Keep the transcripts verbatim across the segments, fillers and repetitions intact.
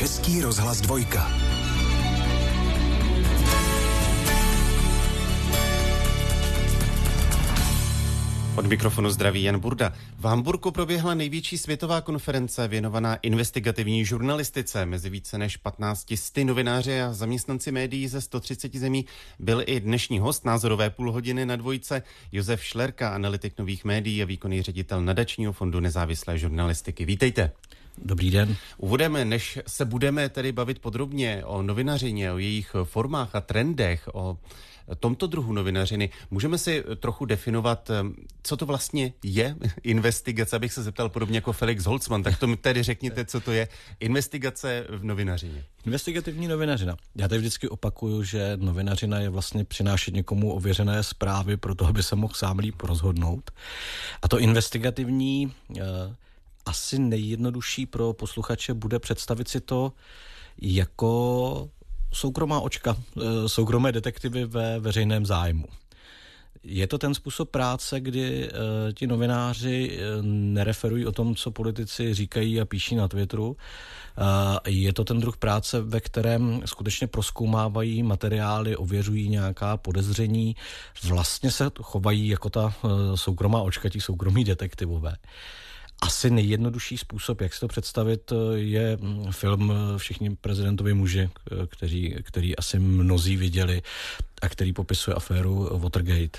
Český rozhlas dvojka. Od mikrofonu zdraví Jan Burda. V Hamburku proběhla největší světová konference věnovaná investigativní žurnalistice. Mezi více než patnácti sty novináři a zaměstnanci médií ze sto třiceti zemí byl i dnešní host názorové půlhodiny na dvojce Josef Šlerka, analytik Nových médií a výkonný ředitel Nadačního fondu nezávislé žurnalistiky. Vítejte. Dobrý den. Úvodem, než se budeme tedy bavit podrobně o novinařině, o jejich formách a trendech, o tomto druhu novinařiny, můžeme si trochu definovat, co to vlastně je investigace, abych se zeptal podobně jako Felix Holzman, tak to mi tedy řekněte, co to je investigace v novinařině. Investigativní novinařina. Já tady vždycky opakuju, že novinařina je vlastně přinášet někomu ověřené zprávy pro to, aby se mohl sám líp rozhodnout. A to investigativní eh, asi nejjednodušší pro posluchače bude představit si to jako soukromá očka, soukromé detektivy ve veřejném zájmu. Je to ten způsob práce, kdy e, ti novináři e, nereferují o tom, co politici říkají a píší na Twitteru. E, je to ten druh práce, ve kterém skutečně prozkoumávají materiály, ověřují nějaká podezření, vlastně se chovají jako ta e, soukromá očka, ti soukromí detektivové. Asi nejjednodušší způsob, jak si to představit, je film Všichni prezidentovi muži, který, který asi mnozí viděli a který popisuje aféru Watergate,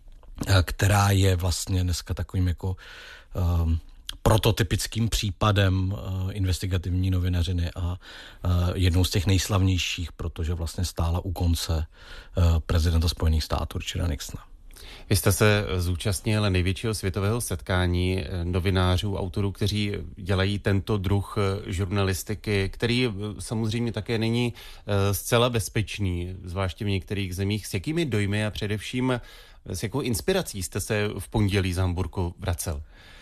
která je vlastně dneska takovým jako um, prototypickým případem uh, investigativní novinařiny a uh, jednou z těch nejslavnějších, protože vlastně stála u konce uh, prezidenta Spojených států Richarda Nixona. Vy jste se zúčastnil největšího světového setkání novinářů, autorů, kteří dělají tento druh žurnalistiky, který samozřejmě také není zcela bezpečný, zvláště v některých zemích. S jakými dojmy a především s jakou inspirací jste se v pondělí z Hamburku vracel?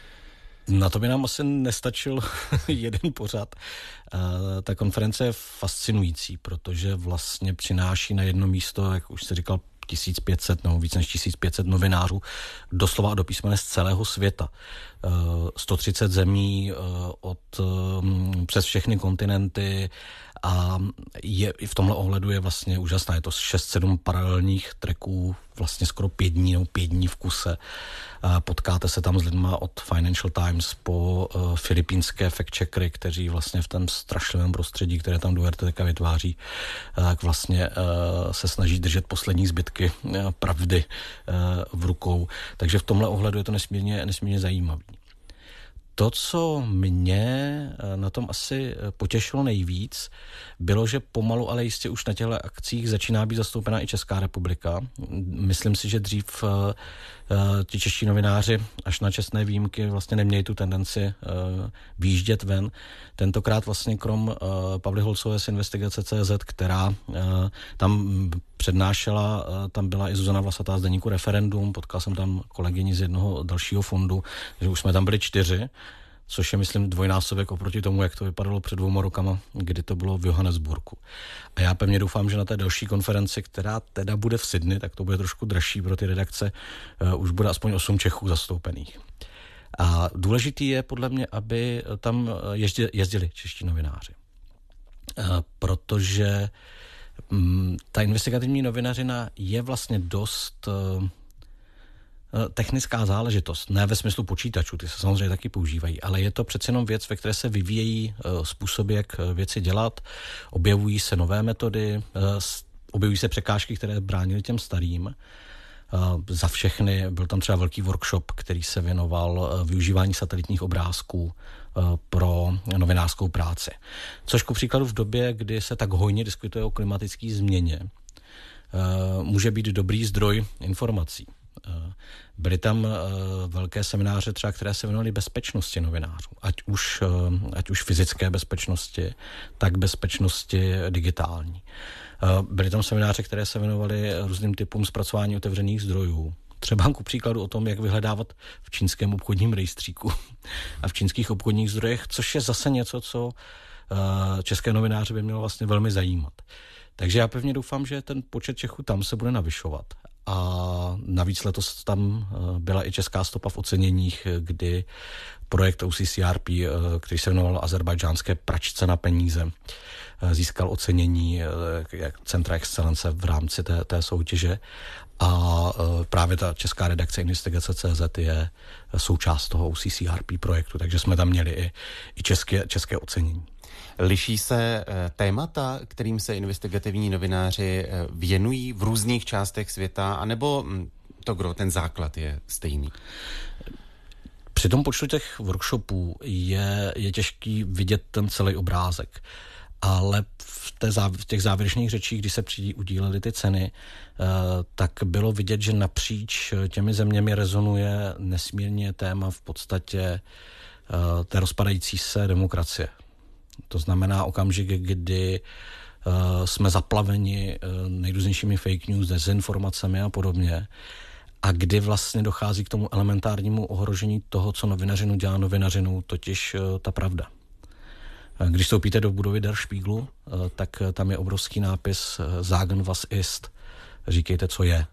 Na to by nám asi nestačil jeden pořad. Ta konference je fascinující, protože vlastně přináší na jedno místo, jak už jste říkal, tisíc pět set nebo víc než tisíc pět set novinářů doslova a do písmene z celého světa. sto třicet zemí od přes všechny kontinenty a je, v tomhle ohledu je vlastně úžasná. Je to šest sedm paralelních tracků, vlastně skoro pět dní nebo pět dní v kuse. Potkáte se tam s lidma od Financial Times po uh, filipínské fact-checkery, kteří vlastně v tom strašlivém prostředí, které tam Duterte teďka vytváří, tak vlastně uh, se snaží držet poslední zbytky uh, pravdy uh, v rukou. Takže v tomhle ohledu je to nesmírně, nesmírně zajímavý. To, co mě na tom asi potěšilo nejvíc, bylo, že pomalu, ale jistě už na těchto akcích začíná být zastoupena i Česká republika. Myslím si, že dřív uh, ti čeští novináři až na čestné výjimky vlastně neměli tu tendenci uh, výjíždět ven. Tentokrát vlastně krom uh, Pavly Holcové z Investigace C Z, která uh, tam přednášela, uh, tam byla i Zuzana Vlasatá z deníku Referendum, potkal jsem tam kolegyni z jednoho dalšího fondu, že už jsme tam byli čtyři, což je, myslím, dvojnásobek oproti tomu, jak to vypadalo před dvouma rokama, kdy to bylo v Johannesburgu. A já pevně doufám, že na té další konferenci, která teda bude v Sydney, tak to bude trošku dražší pro ty redakce, uh, už bude aspoň osm Čechů zastoupených. A důležitý je podle mě, aby tam jezdili, jezdili čeští novináři. Uh, protože um, ta investigativní novinařina je vlastně dost uh, technická záležitost, ne ve smyslu počítačů, ty se samozřejmě taky používají, ale je to přece jenom věc, ve které se vyvíjejí uh, způsoby, jak věci dělat, objevují se nové metody, uh, objevují se překážky, které bránily těm starým. Uh, za všechny byl tam třeba velký workshop, který se věnoval uh, využívání satelitních obrázků uh, pro novinářskou práci. Což ku příkladu v době, kdy se tak hojně diskutuje o klimatické změně, uh, může být dobrý zdroj informací. Byly tam uh, velké semináře třeba, které se věnovaly bezpečnosti novinářů. Ať už, uh, ať už fyzické bezpečnosti, tak bezpečnosti digitální. Uh, byly tam semináře, které se věnovaly různým typům zpracování otevřených zdrojů. Třeba ku příkladu o tom, jak vyhledávat v čínském obchodním rejstříku a v čínských obchodních zdrojech, což je zase něco, co uh, české novináře by mělo vlastně velmi zajímat. Takže já pevně doufám, že ten počet Čechů tam se bude navyšovat. A navíc letos tam byla i česká stopa v oceněních, kdy projekt O C C R P, který se jmenoval Azerbajdžánské pračce na peníze, získal ocenění Centra excelence v rámci té, té soutěže. A právě ta česká redakce Investigace tečka cé zet je součást toho O C C R P projektu, takže jsme tam měli i, i české, české ocenění. Liší se témata, kterým se investigativní novináři věnují v různých částech světa, anebo to gro, ten základ je stejný? Při tom počtu těch workshopů je, je těžký vidět ten celý obrázek. Ale v, té, v těch závěrečných řečích, když se při udílely ty ceny, tak bylo vidět, že napříč těmi zeměmi rezonuje nesmírně téma v podstatě té rozpadající se demokracie. To znamená okamžik, kdy jsme zaplaveni nejrůznějšími fake news, dezinformacemi a podobně, a kdy vlastně dochází k tomu elementárnímu ohrožení toho, co novinařinu dělá novinařinu, totiž ta pravda. Když vstoupíte do budovy Der Spiegelu, tak tam je obrovský nápis Sagen was ist, říkejte, co je.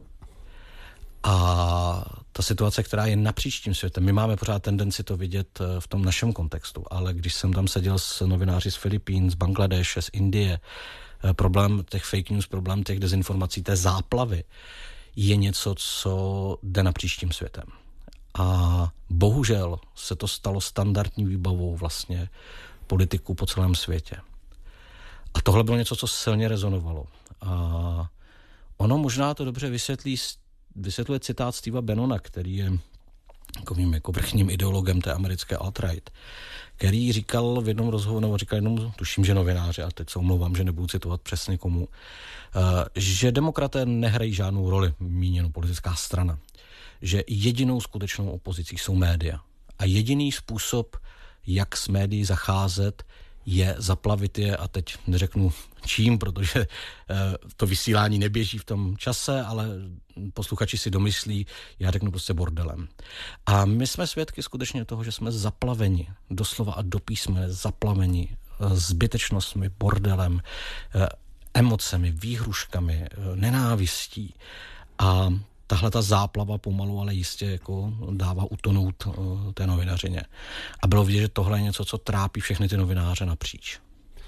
A ta situace, která je napříč tím světem, my máme pořád tendenci to vidět v tom našem kontextu, ale když jsem tam seděl s novináři z Filipín, z Bangladeše, z Indie, problém těch fake news, problém těch dezinformací, té záplavy, je něco, co jde napříč tím světem. A bohužel se to stalo standardní výbavou vlastně politiků po celém světě. A tohle bylo něco, co silně rezonovalo. A ono možná to dobře vysvětlí, vysvětluje citát Steva Bannona, který je takovým jako vrchním ideologem té americké alt-right, který říkal v jednom rozhovoru, nebo říkal jednom, tuším, že novináři, a teď se omlouvám, že nebudu citovat přesně komu, že demokraté nehrají žádnou roli, míněno politická strana. Že jedinou skutečnou opozicí jsou média. A jediný způsob, jak s médií zacházet, je zaplavit je, a teď neřeknu čím, protože to vysílání neběží v tom čase, ale posluchači si domyslí, já řeknu prostě bordelem. A my jsme svědky skutečně toho, že jsme zaplaveni, doslova a do písmene zaplaveni zbytečnostmi, bordelem, emocemi, výhruškami, nenávistí. A tahle ta záplava pomalu, ale jistě jako dává utonout uh, té novinařině. A bylo vidět, že tohle je něco, co trápí všechny ty novináře napříč.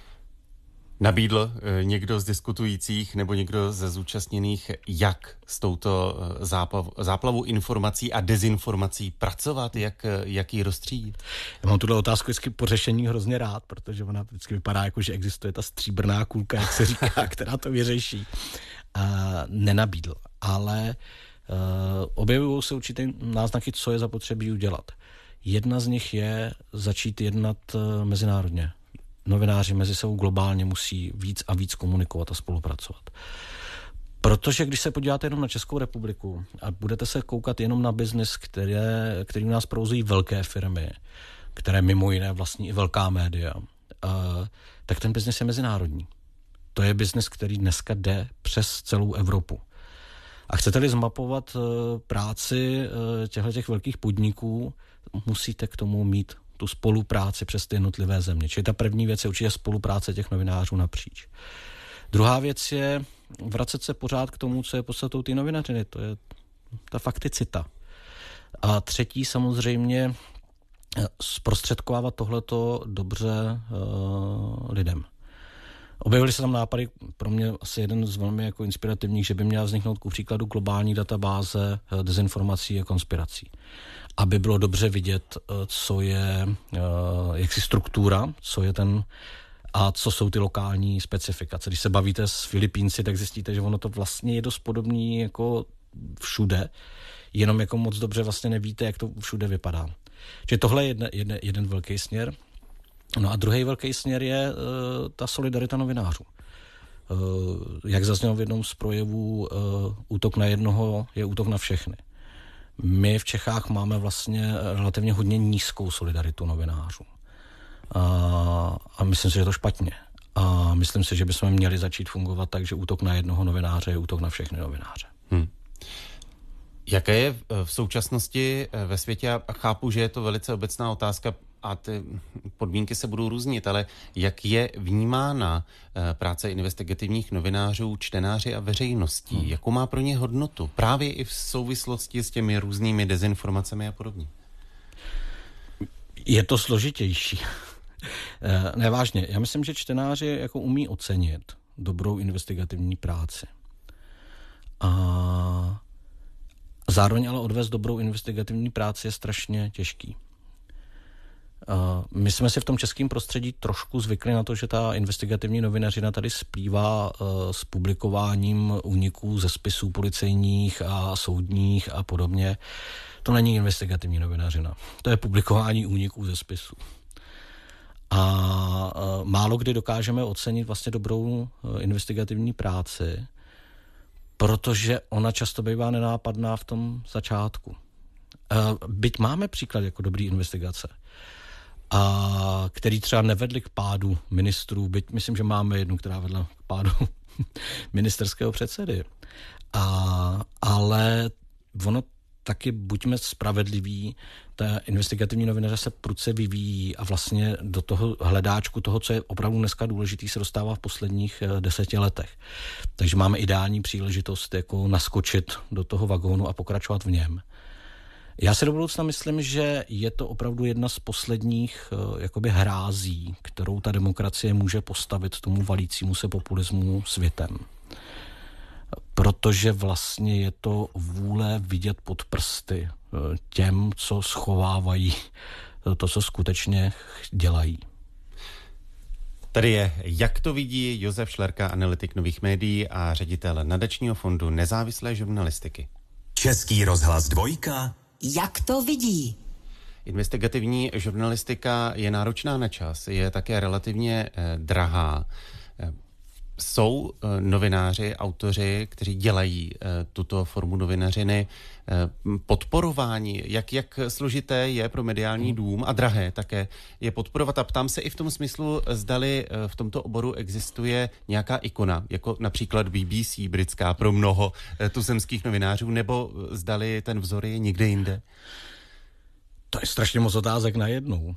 Nabídl e, někdo z diskutujících nebo někdo ze zúčastněných, jak s touto záplav, záplavou informací a dezinformací pracovat, jak, jak ji rozstřídit? Já mám tuhle otázku vždycky po řešení hrozně rád, protože ona vždycky vypadá jako, že existuje ta stříbrná kulka, jak se říká, která to vyřeší. A nenabídl, ale Uh, objevují se určité náznaky, co je zapotřebí udělat. Jedna z nich je začít jednat uh, mezinárodně. Novináři mezi sebou globálně musí víc a víc komunikovat a spolupracovat. Protože když se podíváte jenom na Českou republiku a budete se koukat jenom na biznis, které, který u nás provozují velké firmy, které mimo jiné vlastní i velká média, uh, tak ten biznis je mezinárodní. To je biznis, který dneska jde přes celou Evropu. A chcete-li zmapovat uh, práci uh, těchto velkých podniků, musíte k tomu mít tu spolupráci přes ty jednotlivé země. Čili ta první věc je určitě spolupráce těch novinářů napříč. Druhá věc je vracet se pořád k tomu, co je podstatou ty novinařiny. To je ta fakticita. A třetí samozřejmě zprostředkovávat tohleto dobře uh, lidem. Objevily se tam nápady, pro mě asi jeden z velmi jako inspirativních, že by měla vzniknout ku příkladu globální databáze dezinformací a konspirací. Aby bylo dobře vidět, co je jaksi struktura, co je ten a co jsou ty lokální specifikace. Když se bavíte s Filipínci, tak zjistíte, že ono to vlastně je dost podobný jako všude, jenom jako moc dobře vlastně nevíte, jak to všude vypadá. Čili tohle je jeden, jeden, jeden velký směr. No a druhý velký směr je uh, ta solidarita novinářů. Uh, jak zaznělo v jednom z projevů, uh, útok na jednoho je útok na všechny. My v Čechách máme vlastně relativně hodně nízkou solidaritu novinářů. Uh, a myslím si, že je to špatně. A myslím si, že bychom měli začít fungovat tak, že útok na jednoho novináře je útok na všechny novináře. Hmm. Jaké je v současnosti ve světě, a chápu, že je to velice obecná otázka, a ty podmínky se budou různit, ale jak je vnímána práce investigativních novinářů, čtenáři a veřejností? Hmm. Jakou má pro ně hodnotu? Právě i v souvislosti s těmi různými dezinformacemi a podobně. Je to složitější. Nevážně. Já myslím, že čtenáři jako umí ocenit dobrou investigativní práci. A zároveň ale odvést dobrou investigativní práci je strašně těžký. My jsme si v tom českém prostředí trošku zvykli na to, že ta investigativní novinařina tady splývá s publikováním úniků ze spisů policejních a soudních a podobně. To není investigativní novinařina. To je publikování úniků ze spisů. A málo kdy dokážeme ocenit vlastně dobrou investigativní práci, protože ona často bývá nenápadná v tom začátku. Byť máme příklad jako dobrý investigace, a který třeba nevedli k pádu ministrů, byť myslím, že máme jednu, která vedla k pádu ministerského předsedy. A, ale ono taky, buďme spravedliví, ta investigativní novinaře se prudce vyvíjí a vlastně do toho hledáčku toho, co je opravdu dneska důležitý, se dostává v posledních deseti letech. Takže máme ideální příležitost jako naskočit do toho vagónu a pokračovat v něm. Já si do budoucna myslím, že je to opravdu jedna z posledních jakoby hrází, kterou ta demokracie může postavit tomu valícímu se populismu světem. Protože vlastně je to vůle vidět pod prsty těm, co schovávají to, co skutečně dělají. Tady je, jak to vidí Josef Šlerka, analytik Nových médií a ředitel nadačního fondu nezávislé žurnalistiky. Český rozhlas dvojka. Jak to vidí? Investigativní žurnalistika je náročná na čas, je také relativně eh, drahá. Eh, jsou eh, novináři, autoři, kteří dělají eh, tuto formu novinařiny eh, podporování, jak, jak složité je pro mediální dům a drahé také je podporovat. A ptám se i v tom smyslu, zdali eh, v tomto oboru existuje nějaká ikona, jako například B B C britská pro mnoho eh, tuzemských novinářů, nebo zdali ten vzor je někde jinde? To je strašně moc otázek najednou. Uh,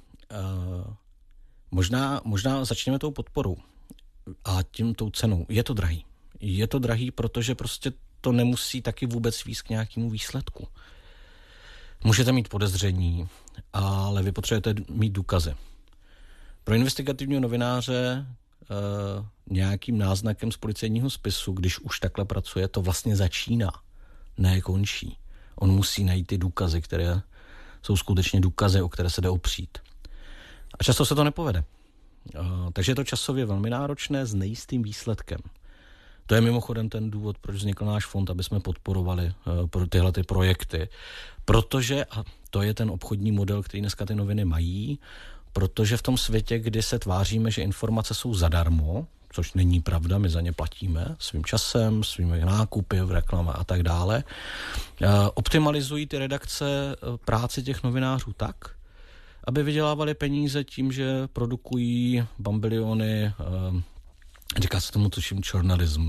možná, možná začneme tou podporou a tím tou cenou. Je to drahý. Je to drahý, protože prostě to nemusí taky vůbec vést k nějakému výsledku. Můžete mít podezření, ale vy potřebujete mít důkazy. Pro investigativního novináře uh, nějakým náznakem z policejního spisu, když už takhle pracuje, to vlastně začíná, ne končí. On musí najít ty důkazy, které jsou skutečně důkazy, o které se jde opřít. A často se to nepovede. Uh, takže je to časově velmi náročné s nejistým výsledkem. To je mimochodem ten důvod, proč vznikl náš fond, aby jsme podporovali uh, pro tyhle ty projekty. Protože, a to je ten obchodní model, který dneska ty noviny mají, protože v tom světě, kdy se tváříme, že informace jsou zadarmo, což není pravda, my za ně platíme svým časem, svými nákupy v reklame a tak dále, optimalizují ty redakce práci těch novinářů tak, aby vydělávali peníze tím, že produkují bambiliony, říká se tomu tuším journalism.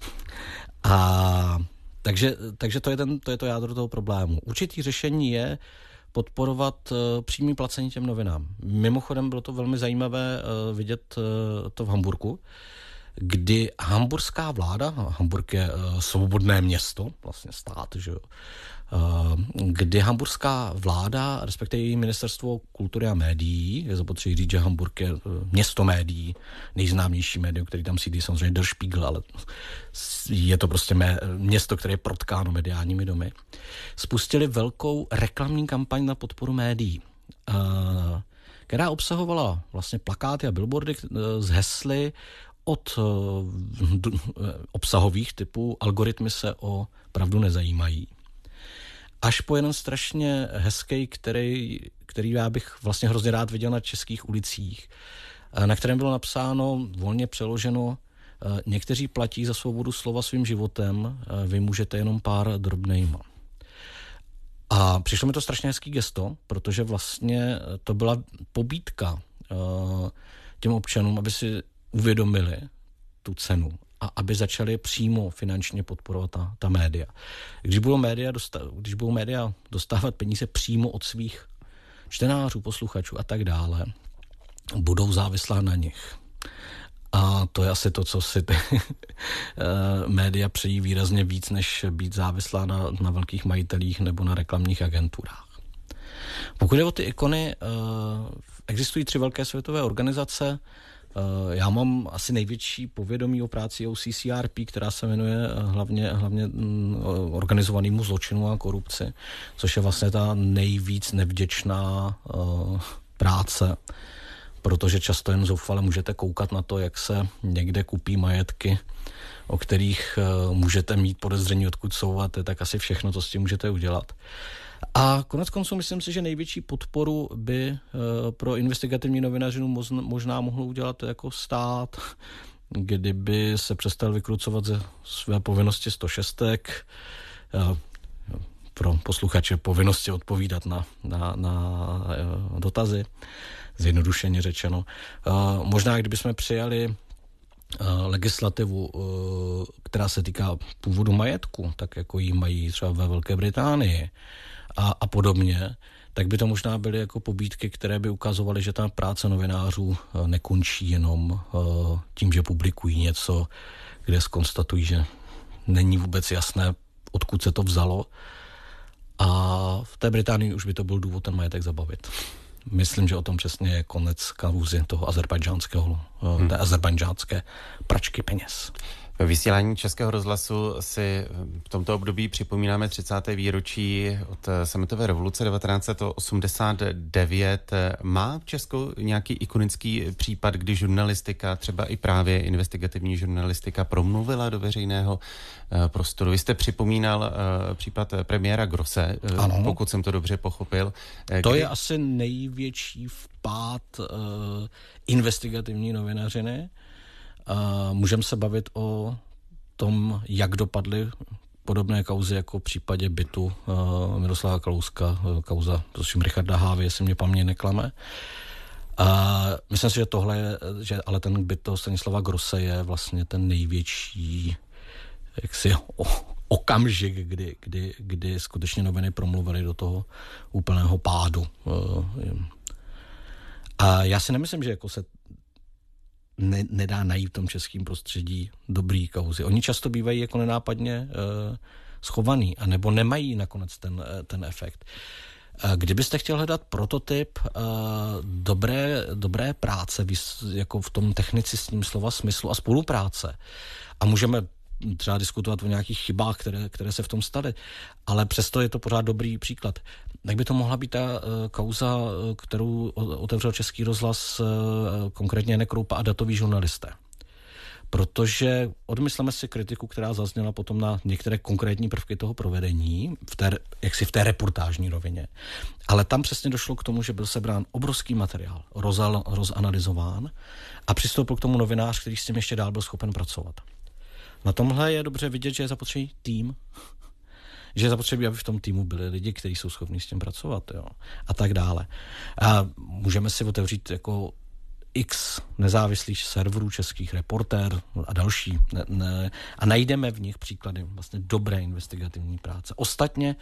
A takže, takže to je, ten, to je to jádro toho problému. Určitý řešení je podporovat uh, přímý placení těm novinám. Mimochodem bylo to velmi zajímavé uh, vidět uh, to v Hamburku, kdy hamburská vláda, Hamburg je uh, svobodné město, vlastně stát, že jo, uh, kdy hamburská vláda, respektive její ministerstvo kultury a médií, je zapotřebí říct, že Hamburg je uh, město médií, nejznámější médium, který tam sídlí, samozřejmě Der Spiegel, ale je to prostě mé, město, které je protkáno mediálními domy, spustili velkou reklamní kampaň na podporu médií, uh, která obsahovala vlastně plakáty a billboardy uh, z hesly od uh, obsahových typů algoritmy se o pravdu nezajímají, až po jeden strašně hezký, který, který já bych vlastně hrozně rád viděl na českých ulicích, na kterém bylo napsáno, volně přeloženo, někteří platí za svobodu slova svým životem, vy můžete jenom pár drobnejma. A přišlo mi to strašně hezký gesto, protože vlastně to byla pobídka těm občanům, aby si uvědomili tu cenu a aby začali přímo finančně podporovat ta, ta média. Když budou média, dosta, když budou média dostávat peníze přímo od svých čtenářů, posluchačů a tak dále, budou závislá na nich. A to je asi to, co si ty média přejí výrazně víc, než být závislá na, na velkých majitelích nebo na reklamních agenturách. Pokud je o ty ikony, existují tři velké světové organizace. Já mám asi největší povědomí o práci O C C R P, která se jmenuje hlavně, hlavně organizovanému zločinu a korupci, což je vlastně ta nejvíc nevděčná práce, protože často jen zoufale můžete koukat na to, jak se někde kupí majetky, o kterých můžete mít podezření, odkud jsou, a to je tak asi všechno, co s tím můžete udělat. A konec konců myslím si, že největší podporu by pro investigativní novinařinu možná mohl udělat jako stát, kdyby se přestal vykrucovat ze své povinnosti sto šest, pro posluchače povinnosti odpovídat na, na, na dotazy, zjednodušeně řečeno. Možná, kdyby jsme přijali legislativu, která se týká původu majetku, tak jako ji mají třeba ve Velké Británii a, a podobně, tak by to možná byly jako pobídky, které by ukazovaly, že ta práce novinářů nekončí jenom tím, že publikují něco, kde zkonstatují, že není vůbec jasné, odkud se to vzalo. A v té Británii už by to byl důvod ten majetek zabavit. Myslím, že o tom přesně je konec kauzy toho azerbajdžánského, hmm. té azerbajdžánské pračky peněz. Ve vysílání Českého rozhlasu si v tomto období připomínáme třicáté výročí od sametové revoluce devatenáct set osmdesát devět. Má v Česku nějaký ikonický případ, kdy žurnalistika, třeba i právě investigativní žurnalistika, promluvila do veřejného prostoru? Vy jste připomínal případ premiéra Grosse, ano. Pokud jsem to dobře pochopil. To kdy... je asi největší vpád uh, investigativní novinařiny. Uh, můžeme se bavit o tom, jak dopadly podobné kauzy jako v případě bytu uh, Miroslava Kalouska, uh, kauza prosím Richarda Hávy, jestli mě paměť neklame. Uh, myslím si, že tohle je, že ale ten byt toho Stanislava Grosse je vlastně ten největší jaksi o, okamžik, kdy, kdy, kdy skutečně noviny promluvily do toho úplného pádu. Uh, a já si nemyslím, že jako se Ne, nedá najít v tom českém prostředí dobrý kauzy. Oni často bývají jako nenápadně e, schovaný, anebo nemají nakonec ten, ten efekt. E, kdybyste chtěl hledat prototyp e, dobré, dobré práce, jako v tom technicistním slova smyslu a spolupráce, a můžeme třeba diskutovat o nějakých chybách, které, které se v tom staly, ale přesto je to pořád dobrý příklad. Tak by to mohla být ta uh, kauza, kterou otevřel Český rozhlas, uh, konkrétně Janek Kroupa a datoví žurnalisté. Protože odmysleme si kritiku, která zazněla potom na některé konkrétní prvky toho provedení, v té, jaksi v té reportážní rovině. Ale tam přesně došlo k tomu, že byl sebrán obrovský materiál, rozal, rozanalizován a přistoupil k tomu novinář, který s tím ještě dál byl schopen pracovat. Na tomhle je dobře vidět, že je zapotřebí tým, že je zapotřebí, aby v tom týmu byli lidi, kteří jsou schopni s tím pracovat, jo, a tak dále. A můžeme si otevřít jako x nezávislých serverů českých, Reportér a další ne, ne, a najdeme v nich příklady vlastně dobré investigativní práce. Ostatně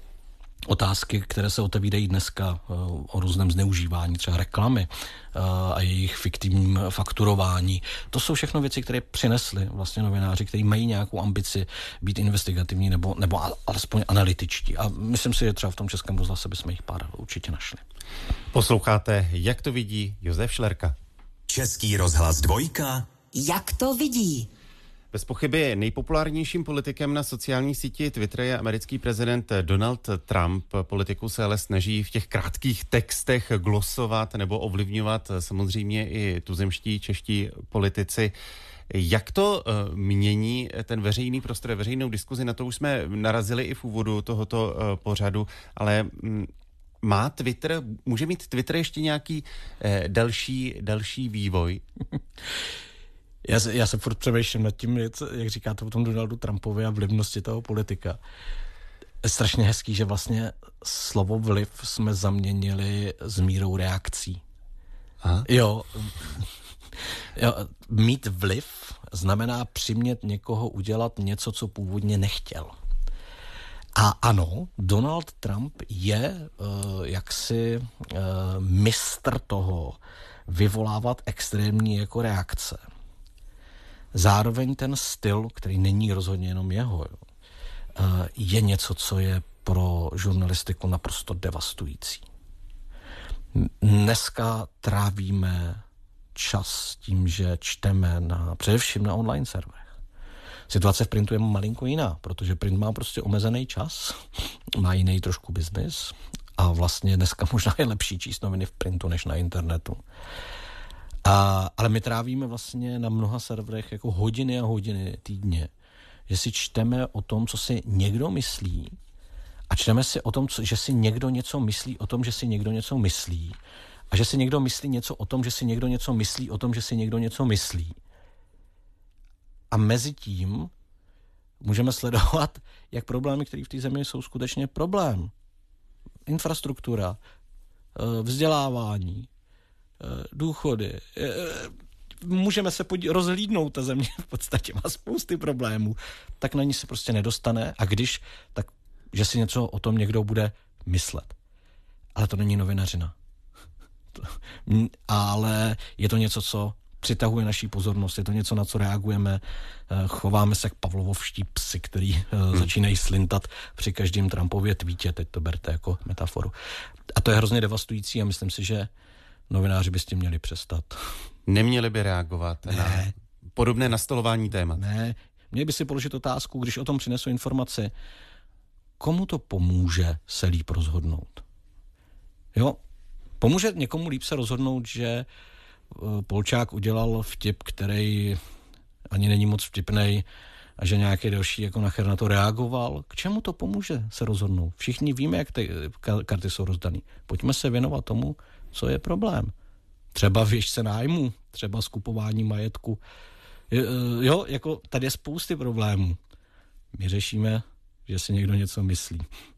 otázky, které se otevírají dneska o různém zneužívání, třeba reklamy a jejich fiktivním fakturování. To jsou všechno věci, které přinesly vlastně novináři, kteří mají nějakou ambici být investigativní nebo, nebo alespoň analytičtí. A myslím si, že třeba v tom Českém rozhlase bychom jich pár určitě našli. Posloucháte, jak to vidí Josef Šlerka. Český rozhlas dvojka. Jak to vidí? Bez pochyby nejpopulárnějším politikem na sociální síti Twitter je americký prezident Donald Trump. Politiku se ale snaží v těch krátkých textech glosovat nebo ovlivňovat samozřejmě i tuzemští, čeští politici. Jak to uh, mění ten veřejný prostor, veřejnou diskuzi? Na to už jsme narazili i v úvodu tohoto uh, pořadu, ale um, má Twitter, může mít Twitter ještě nějaký uh, další, další vývoj? Já se, já se furt přemýšlím nad tím, jak říkáte o tom Donaldu Trumpovi a vlivnosti toho politika. Je strašně hezký, že vlastně slovo vliv jsme zaměnili s mírou reakcí. Aha. Jo, jo, mít vliv znamená přimět někoho udělat něco, co původně nechtěl. A ano, Donald Trump je uh, jaksi uh, mistr toho vyvolávat extrémní jako reakce. Zároveň ten styl, který není rozhodně jenom jeho, jo, uh, je něco, co je pro žurnalistiku naprosto devastující. Dneska trávíme čas tím, že čteme na, především na online serverech. Situace v printu je malinko jiná, protože print má prostě omezený čas, má jiný trošku biznis a vlastně dneska možná je lepší číst noviny v printu než na internetu. A, ale my trávíme vlastně na mnoha serverech jako hodiny a hodiny týdně, že si čteme o tom, co si někdo myslí a čteme si o tom, co, že si někdo něco myslí o tom, že si někdo něco myslí a že si někdo myslí něco o tom, že si někdo něco myslí o tom, že si někdo něco myslí. A mezi tím můžeme sledovat, jak problémy, které v té zemi jsou skutečně problém. Infrastruktura, vzdělávání, důchody. Můžeme se podí- rozhlídnout, ta země v podstatě má spousty problémů, tak na ní se prostě nedostane a když, tak že si něco o tom někdo bude myslet. Ale to není novinařina. Ale je to něco, co přitahuje naší pozornost, je to něco, na co reagujeme, chováme se jak pavlovovští psy, který hmm. začínají slintat při každém Trumpově tweetě, teď to berte jako metaforu. A to je hrozně devastující a myslím si, že novináři by s tím měli přestat. Neměli by reagovat ne. na podobné nastolování témat. Ne, měli by si položit otázku, když o tom přinesou informaci, komu to pomůže se líp rozhodnout? Jo, pomůže někomu líp se rozhodnout, že Polčák udělal vtip, který ani není moc vtipnej a že nějaký další jako nacher na to reagoval. K čemu to pomůže se rozhodnout? Všichni víme, jak ty karty jsou rozdaný. Pojďme se věnovat tomu, co je problém. Třeba výšce nájmu, třeba skupování majetku. Jo, jako tady je spousty problémů. My řešíme, že si někdo něco myslí.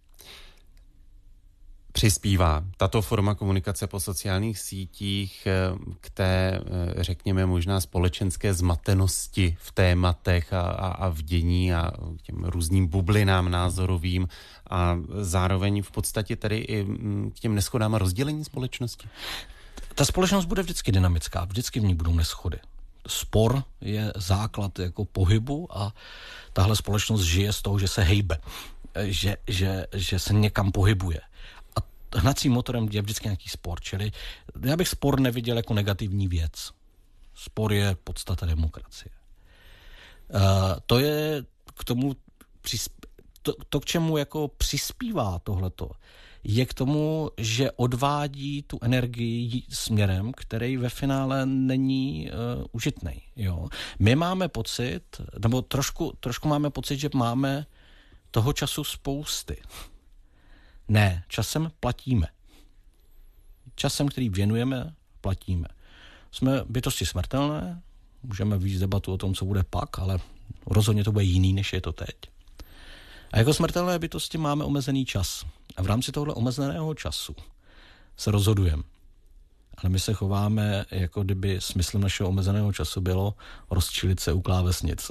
Přispívá tato forma komunikace po sociálních sítích k té, řekněme, možná společenské zmatenosti v tématech a, a, a v dění a těm různým bublinám názorovým a zároveň v podstatě tady i k těm neschodám a rozdělení společnosti? Ta společnost bude vždycky dynamická, vždycky v ní budou neshody. Spor je základ jako pohybu a tahle společnost žije z toho, že se hejbe, že, že, že se někam pohybuje. Hnacím motorem je vždycky nějaký spor, čili já bych spor neviděl jako negativní věc. Spor je podstata demokracie. Uh, to je k tomu, to, to, k čemu jako přispívá tohleto, je k tomu, že odvádí tu energii směrem, který ve finále není uh, užitnej. Jo. My máme pocit, nebo trošku, trošku máme pocit, že máme toho času spousty. Ne, časem platíme. Časem, který věnujeme, platíme. Jsme bytosti smrtelné, můžeme víc debatu o tom, co bude pak, ale rozhodně to bude jiný, než je to teď. A jako smrtelné bytosti máme omezený čas. A v rámci tohoto omezeného času se rozhodujeme. Ale my se chováme, jako kdyby smyslem našeho omezeného času bylo rozčilit se u klávesnice.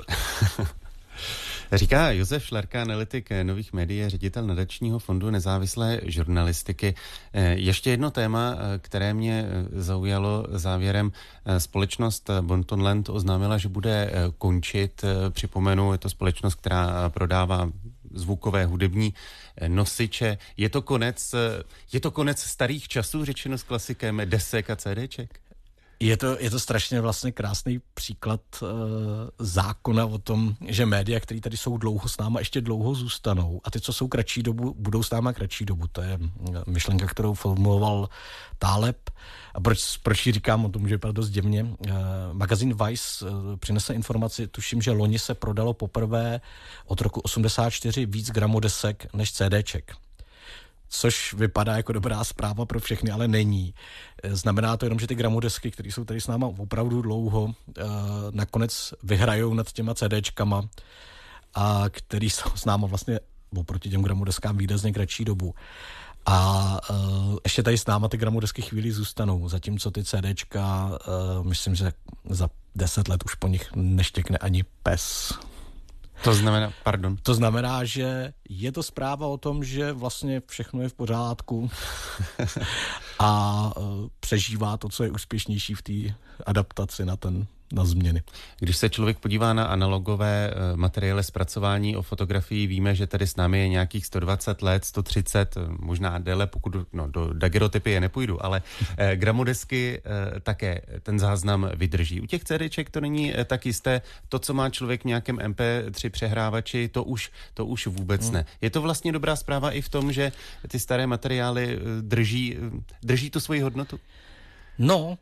Říká Josef Šlerka, analytik Nových médií, ředitel nadačního fondu nezávislé žurnalistiky. Ještě jedno téma, které mě zaujalo závěrem. Společnost Bontonland oznámila, že bude končit. Připomenu, je to společnost, která prodává zvukové hudební nosiče. Je to konec, je to konec starých časů, řečeno s klasikem desek a CDček? Je to, je to strašně vlastně krásný příklad uh, zákona o tom, že média, které tady jsou dlouho s náma, ještě dlouho zůstanou a ty, co jsou kratší dobu, budou s náma kratší dobu. To je myšlenka, kterou formuloval Táleb. A proč, proč ji říkám, o tom může vypadat dost děvně. Uh, magazín Vice uh, přinesl informaci, tuším, že loni se prodalo poprvé od roku osmdesát čtyři víc gramodesek než CDček. Což vypadá jako dobrá zpráva pro všechny, ale není. Znamená to jenom, že ty gramodesky, které jsou tady s náma opravdu dlouho, nakonec vyhrajou nad těma CDčkama, a který jsou s náma vlastně oproti těm gramodeskám výrazně kratší dobu. A uh, ještě tady s náma ty gramodesky chvíli zůstanou, zatímco ty CDčka, uh, myslím, že za deset let už po nich neštěkne ani pes. To znamená, pardon. To znamená, že je to zpráva o tom, že vlastně všechno je v pořádku a přežívá to, co je úspěšnější v té adaptaci na ten na změny. Když se člověk podívá na analogové materiály zpracování o fotografii, víme, že tady s námi je nějakých sto dvacet let, sto třicet, možná déle, pokud no, do daguerreotypie nepůjdu, ale eh, gramodesky eh, také ten záznam vydrží. U těch CDček to není eh, tak jisté. To, co má člověk v nějakém em pé tři přehrávači, to už, to už vůbec hmm. ne. Je to vlastně dobrá zpráva i v tom, že ty staré materiály eh, drží, eh, drží tu svoji hodnotu? No,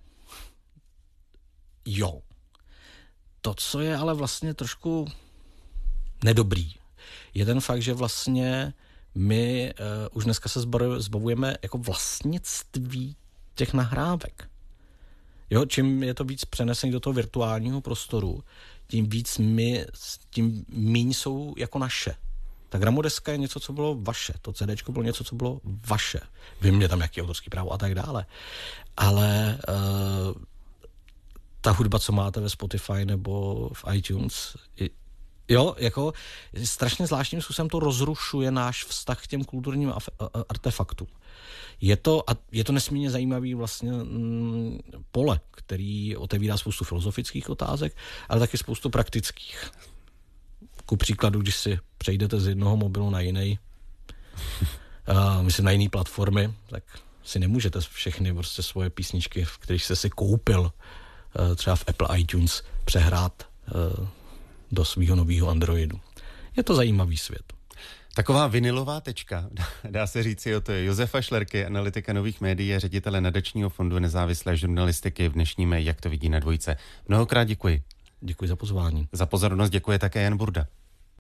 jo. To, co je ale vlastně trošku nedobrý, je ten fakt, že vlastně my uh, už dneska se zbavujeme jako vlastnictví těch nahrávek. Jo, čím je to víc přenesený do toho virtuálního prostoru, tím víc my, tím míň jsou jako naše. Ta gramodeska je něco, co bylo vaše, to CDčko bylo něco, co bylo vaše. Vím, mě tam jaký autorský právo a tak dále. Ale uh, ta hudba, co máte ve Spotify nebo v iTunes, jo, jako strašně zvláštním způsobem to rozrušuje náš vztah k těm kulturním artefaktům. Je to, a je to nesmírně zajímavý vlastně mm, pole, který otevírá spoustu filozofických otázek, ale taky spoustu praktických. Ku příkladu, když si přejdete z jednoho mobilu na jiný, uh, myslím na jiný platformy, tak si nemůžete všechny prostě svoje písničky, v kterých jste si koupil třeba v Apple iTunes, přehrát uh, do svého nového Androidu. Je to zajímavý svět. Taková vinilová tečka, dá se říci, od Josefa Šlerky, analytika nových médií a ředitele Nadačního fondu nezávislé žurnalistiky v dnešním Jak to vidí na dvojce. Mnohokrát děkuji. Děkuji za pozvání. Za pozornost děkuje také Jan Burda.